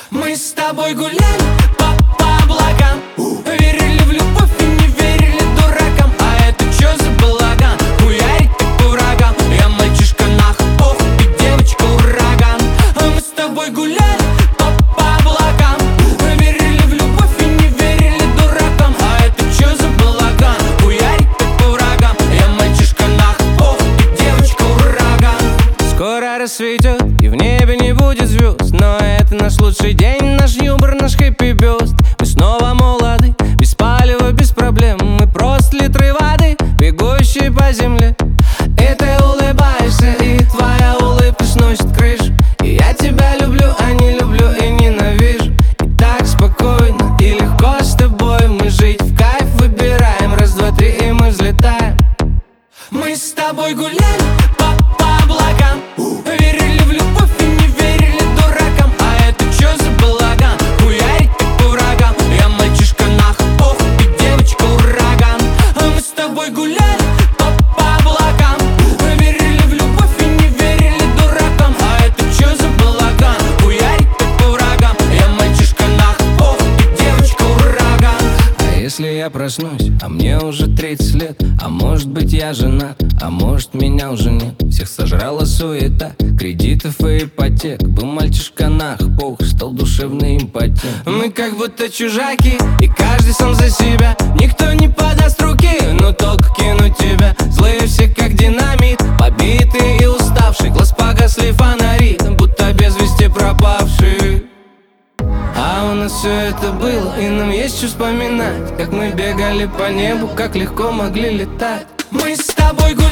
Мы с тобой гуляли по облакам, верили в любовь и не верили дуракам. А это чё за балаган? Хуярить как по врагам. Я мальчишка нахуй, ты девочка ураган. А мы с тобой гуляли по облакам, верили в любовь и не верили дуракам. А это чё за балаган? Хуярить как по врагам. Я мальчишка нахуй, ты девочка ураган. Скоро рассветет и в небе не будет звезд, но это наш лучший день, наш юмор, наш хэппи-бёст. Мы снова молоды, без палева, без проблем. Мы просто литры воды, бегущие по земле. И ты улыбаешься, и твоя улыбка сносит крышу. И я тебя люблю, а не люблю и ненавижу. И так спокойно и легко с тобой мы жить в кайф выбираем. Раз, два, три, и мы взлетаем. Мы с тобой гуляли по облакам, верили в любовь и не верили дуракам. А это чё за балаган? Хуярить как по врагам. Я мальчишка нахуй, ты девочка ураган. А мы с тобой гуляли по облакам, верили в любовь и не верили дуракам. А это чё за балаган? Хуярить как по врагам. Я мальчишка нахуй, ты девочка ураган. А если я проснусь, а мне уже 30 лет? А может быть я женат, а может меня уже нет. Всех сожрала суета, кредитов и ипотек. Был мальчишка нахуй, стал душевный импотент. Мы как будто чужаки, и каждый сам за себя. Никто не подаст руки, но только кинуть тебя. Злые все как динамит, побитые и уставшие. Глаз погасли фонари, будто без вести пропавшие. А у нас все это было, и нам есть что вспоминать. Как мы бегали по небу, как легко могли летать. Мы с тобой гуляли